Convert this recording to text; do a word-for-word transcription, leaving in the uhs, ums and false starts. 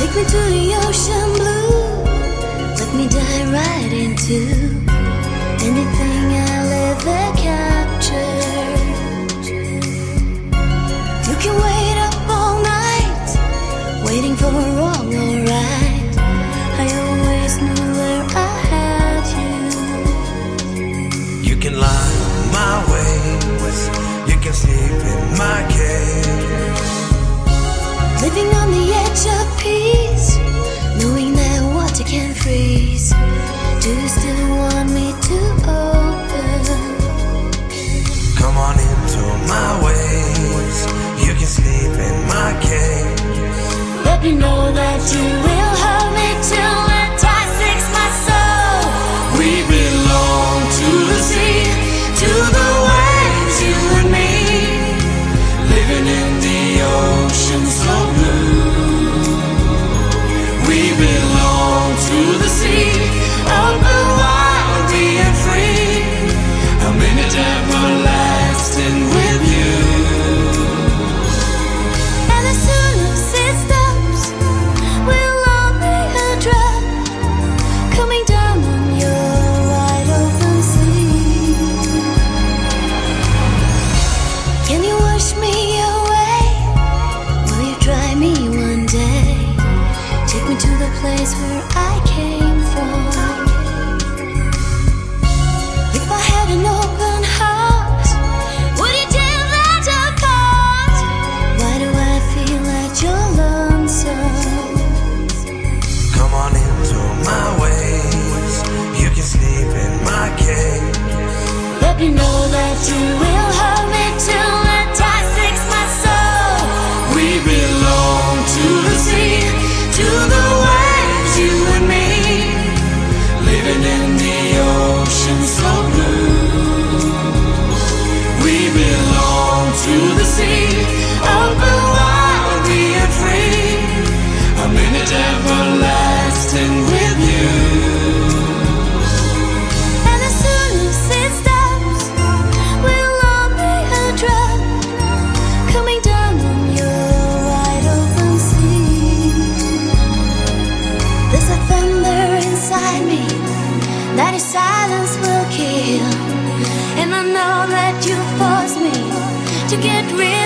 Take me to the ocean blue. Let me dive right into anything I'll ever capture. You can wait up all night, waiting for all alright. I always knew where I had you. You can lie my ways, you can sleep in my cage. Living on the edge of peace, knowing that water can freeze. Do you still want me to open? Come on into my ways, you can sleep in my cage. Let me know that you will hold me till the tide sinks my soul. We belong to the sea, to the waves, you and me, living in the ocean so blue. We belong to the sea, open wide, being free, a minute everlasting with you. And as soon as it stops, we'll all be a drop coming down on your wide open sea. Can you wash me away? Will you try me one day? Take me to the place where I came from. If I had an open heart, would you dare let your part? Why do I feel like you're lonesome? Come on into my ways, you can sleep in my cage. Let me know that you will hold me till the tide sinks my soul. We belong to the sea, to the waves, you and me, living in the ocean so blue. We belong to the sea, open wide, being free, a minute everlasting with you. And as soon as it stops, we'll all be a drop coming down on your wide open sea. There's a thunder inside me that your silence will kill, and I know that you force me to get real.